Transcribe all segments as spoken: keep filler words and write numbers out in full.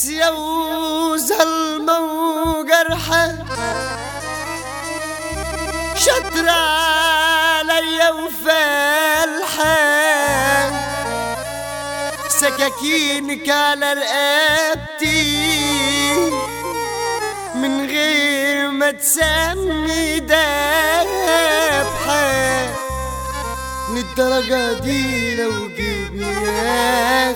قاسية وظلمة وجرحة، شاطرة عليا وفالحة، سكاكينك على رقبتي من غير ما تسمي دبحة. للدرجة دي لو جبناك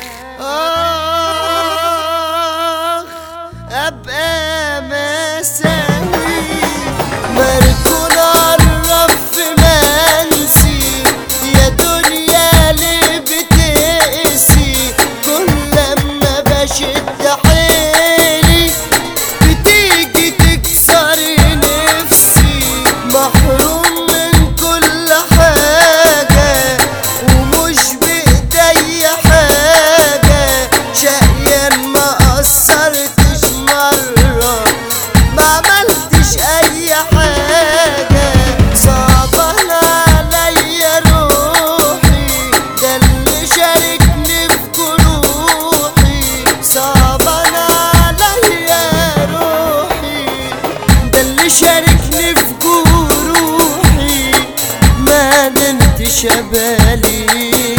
آخ أبقى مساوي، مركون الرف منسي يا دنيا اللي بتقسي. كل لما بشد حيلي بتيجي تكسر نفسي، محروم من كل حاجة ومش بإيدي حاجة، شقيان ما قصرتش مرة ما عملتش أي حاجة. صعبان عليا روحي ده اللي شاركني في جروحي، صعبان عليا روحي ده اللي شاركني في جروحي، ما نمتش بالي